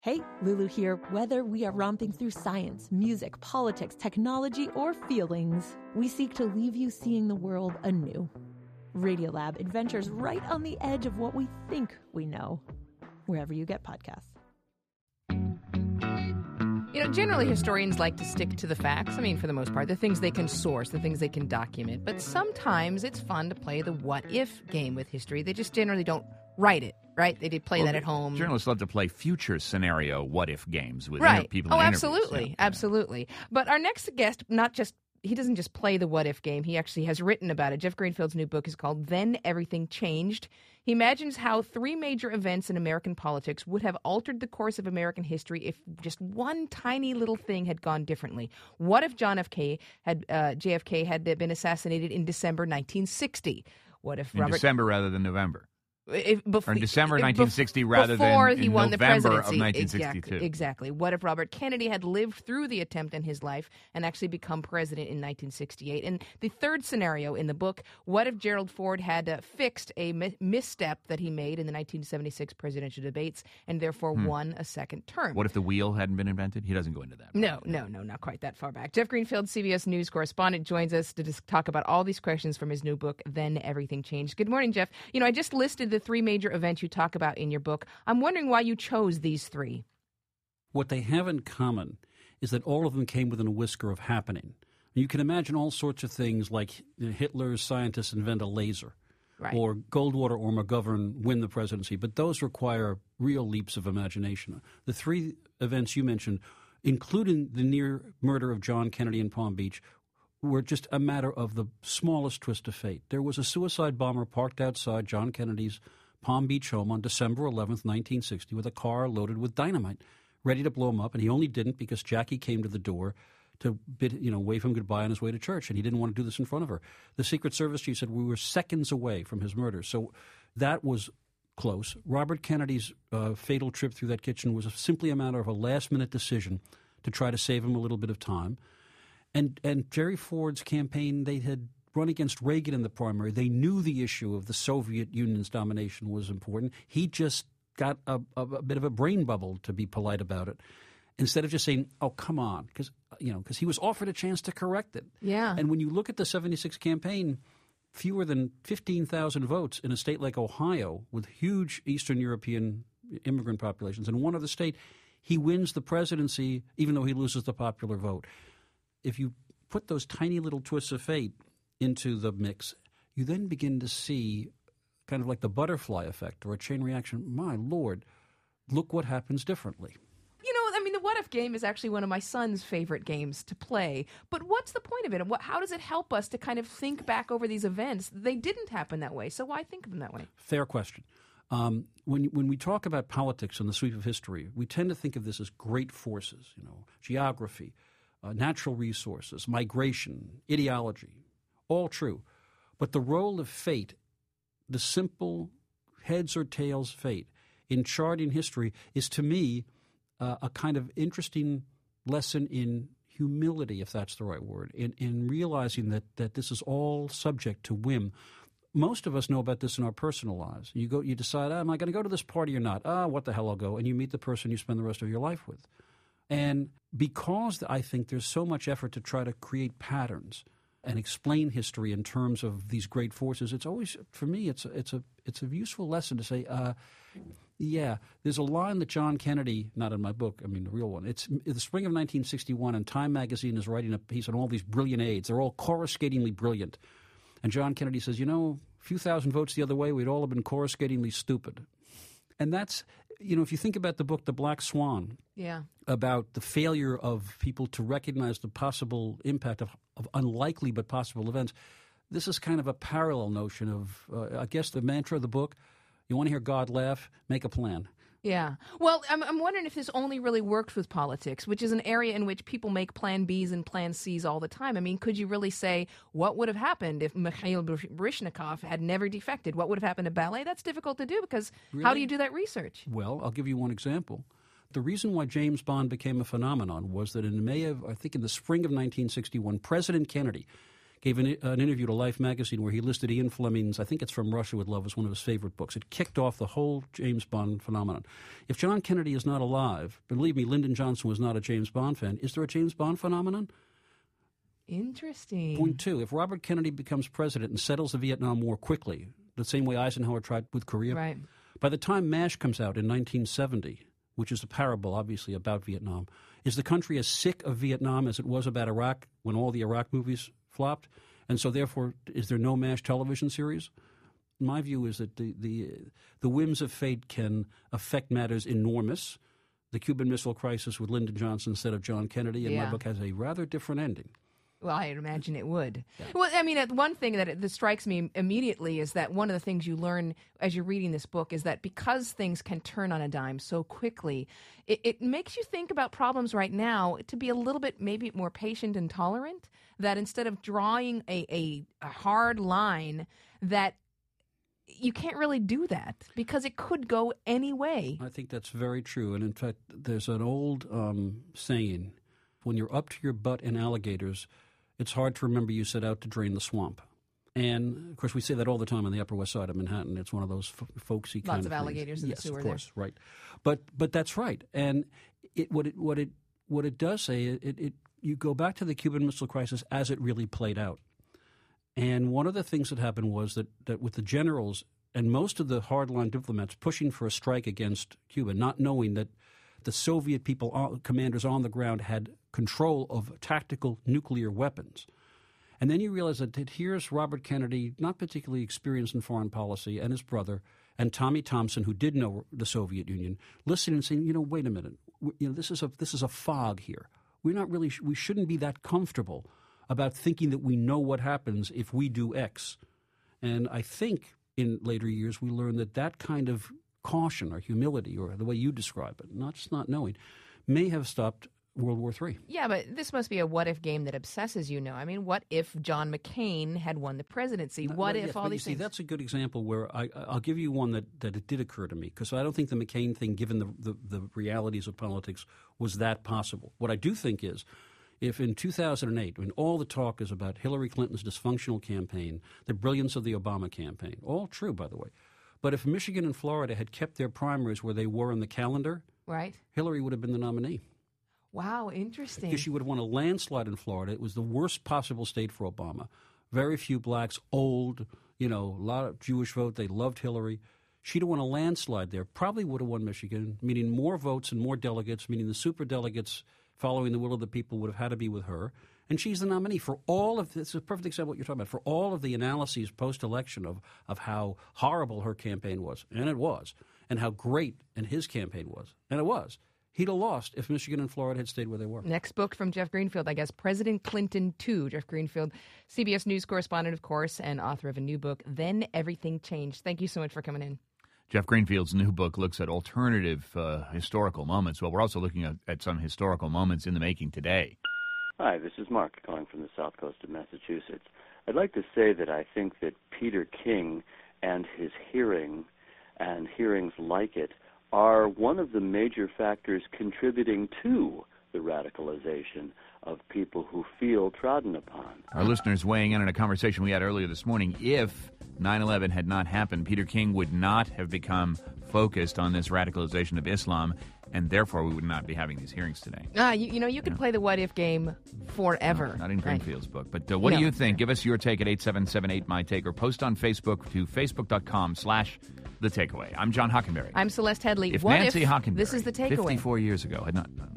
Hey, Lulu here. Whether we are romping through science, music, politics, technology, or feelings, we seek to leave you seeing the world anew. Radiolab adventures right on the edge of what we think we know, wherever you get podcasts. You know, generally historians like to stick to the facts. I mean, for the most part, the things they can source, the things they can document. But sometimes it's fun to play the what-if game with history. They just generally don't write it, right? They did play that at home. Journalists love to play future scenario what-if games with people in interviews. Absolutely, absolutely. But our next guest, he doesn't just play the what-if game. He actually has written about it. Jeff Greenfield's new book is called Then Everything Changed. He imagines how three major events in American politics would have altered the course of American history if just one tiny little thing had gone differently. What if JFK had been assassinated in December 1960? What if December rather than November? Or in December 1960 rather than he in won November the of 1962. Exactly. What if Robert Kennedy had lived through the attempt in his life and actually become president in 1968? And the third scenario in the book, what if Gerald Ford had fixed a misstep that he made in the 1976 presidential debates and therefore won a second term? What if the wheel hadn't been invented? He doesn't go into that. No, not quite that far back. Jeff Greenfield, CBS News correspondent, joins us to talk about all these questions from his new book, Then Everything Changed. Good morning, Jeff. You know, I just listed the three major events you talk about in your book. I'm wondering why you chose these three. What they have in common is that all of them came within a whisker of happening. You can imagine all sorts of things like Hitler's scientists invent a laser, right, or Goldwater or McGovern win the presidency, but those require real leaps of imagination. The three events you mentioned, including the near murder of John Kennedy in Palm Beach, were just a matter of the smallest twist of fate. There was a suicide bomber parked outside John Kennedy's Palm Beach home on December 11th, 1960, with a car loaded with dynamite, ready to blow him up, and he only didn't because Jackie came to the door to wave him goodbye on his way to church, and he didn't want to do this in front of her. The Secret Service chief said we were seconds away from his murder, so that was close. Robert Kennedy's fatal trip through that kitchen was simply a matter of a last-minute decision to try to save him a little bit of time. And Jerry Ford's campaign, they had run against Reagan in the primary. They knew the issue of the Soviet Union's domination was important. He just got a bit of a brain bubble, to be polite about it, instead of just saying, oh, come on, because he was offered a chance to correct it. Yeah. And when you look at the 76 campaign, fewer than 15,000 votes in a state like Ohio with huge Eastern European immigrant populations. In one other state, he wins the presidency even though he loses the popular vote. If you put those tiny little twists of fate into the mix, you then begin to see kind of like the butterfly effect or a chain reaction. My Lord, look what happens differently. You know, I mean, the what-if game is actually one of my son's favorite games to play. But what's the point of it? How does it help us to kind of think back over these events? They didn't happen that way, so why think of them that way? Fair question. When we talk about politics and the sweep of history, we tend to think of this as great forces, geography, natural resources, migration, ideology. All true. But the role of fate, the simple heads or tails fate in charting history, is to me a kind of interesting lesson in humility, if that's the right word, in realizing that this is all subject to whim. Most of us know about this in our personal lives. You decide, am I going to go to this party or not? What the hell, I'll go. And you meet the person you spend the rest of your life with. And because I think there's so much effort to try to create patterns and explain history in terms of these great forces, it's always, for me, it's a useful lesson to say, there's a line that John Kennedy, not in my book, I mean the real one, it's the spring of 1961, and Time magazine is writing a piece on all these brilliant aides. They're all coruscatingly brilliant. And John Kennedy says, a few thousand votes the other way, we'd all have been coruscatingly stupid. And that's, if you think about the book The Black Swan, about the failure of people to recognize the possible impact of unlikely but possible events, this is kind of a parallel notion of, I guess the mantra of the book, you want to hear God laugh, make a plan. Yeah. Well, I'm wondering if this only really worked with politics, which is an area in which people make plan Bs and plan Cs all the time. I mean, could you really say what would have happened if Mikhail Baryshnikov had never defected? What would have happened to ballet? That's difficult to do because how do you do that research? Well, I'll give you one example. The reason why James Bond became a phenomenon was that in the spring of 1961, President Kennedy gave an interview to Life magazine where he listed Ian Fleming's, I think it's From Russia with Love, as one of his favorite books. It kicked off the whole James Bond phenomenon. If John Kennedy is not alive, believe me, Lyndon Johnson was not a James Bond fan. Is there a James Bond phenomenon? Interesting. Point two, if Robert Kennedy becomes president and settles the Vietnam War quickly, the same way Eisenhower tried with Korea, right. By the time MASH comes out in 1970, which is a parable, obviously, about Vietnam, is the country as sick of Vietnam as it was about Iraq when all the Iraq movies flopped? And so, therefore, is there no MASH television series? My view is that the whims of fate can affect matters enormous. The Cuban Missile Crisis with Lyndon Johnson instead of John Kennedy, in my book, has a rather different ending. Well, I imagine it would. Yeah. Well, I mean, one thing that strikes me immediately is that one of the things you learn as you're reading this book is that because things can turn on a dime so quickly, it makes you think about problems right now to be a little bit maybe more patient and tolerant, that instead of drawing a hard line, that you can't really do that because it could go any way. I think that's very true. And in fact, there's an old saying, when you're up to your butt in alligators, it's hard to remember you set out to drain the swamp. And, of course, we say that all the time on the Upper West Side of Manhattan. It's one of those folksy kind of Lots of alligators in the sewer there. Yes, of course, right. But that's right. And what it does say, you go back to the Cuban Missile Crisis as it really played out. And one of the things that happened was that with the generals and most of the hardline diplomats pushing for a strike against Cuba, not knowing that the Soviet commanders on the ground had control of tactical nuclear weapons. And then you realize that here's Robert Kennedy, not particularly experienced in foreign policy, and his brother, and Tommy Thompson, who did know the Soviet Union, listening and saying, wait a minute, this is a fog here. We shouldn't be that comfortable about thinking that we know what happens if we do X. And I think in later years we learned that kind of caution or humility, or the way you describe it, not knowing, may have stopped World War III. Yeah, but this must be a what-if game that obsesses you now. I mean, what if John McCain had won the presidency? What if all these things? That's a good example where I'll give you one that it did occur to me, because I don't think the McCain thing, given the realities of politics, was that possible. What I do think is, if in 2008, when all the talk is about Hillary Clinton's dysfunctional campaign, the brilliance of the Obama campaign, all true, by the way, but if Michigan and Florida had kept their primaries where they were on the calendar, right, Hillary would have been the nominee. Wow, interesting. Because she would have won a landslide in Florida. It was the worst possible state for Obama. Very few blacks, old, a lot of Jewish vote. They loved Hillary. She'd have won a landslide there. Probably would have won Michigan, meaning more votes and more delegates, meaning the superdelegates following the will of the people would have had to be with her. And she's the nominee for all of this. It's a perfect example of what you're talking about. For all of the analyses post-election of how horrible her campaign was, and it was, and how great and his campaign was, and it was. He'd have lost if Michigan and Florida had stayed where they were. Next book from Jeff Greenfield, I guess, President Clinton 2. Jeff Greenfield, CBS News correspondent, of course, and author of a new book, Then Everything Changed. Thank you so much for coming in. Jeff Greenfield's new book looks at alternative historical moments. Well, we're also looking at some historical moments in the making today. Hi, this is Mark calling from the south coast of Massachusetts. I'd like to say that I think that Peter King and his hearing and hearings like it are one of the major factors contributing to the radicalization of people who feel trodden upon. Our listeners weighing in on a conversation we had earlier this morning. If 9/11 had not happened, Peter King would not have become focused on this radicalization of Islam, and therefore we would not be having these hearings today. You could play the what-if game forever. No, not in Greenfield's book. But what do you think? Give us your take at 877-8MY-TAKE, or post on Facebook to facebook.com/The Takeaway. I'm John Hockenberry. I'm Celeste Headley. If Nancy Hockenberry, this is The Takeaway, 54 years ago, had not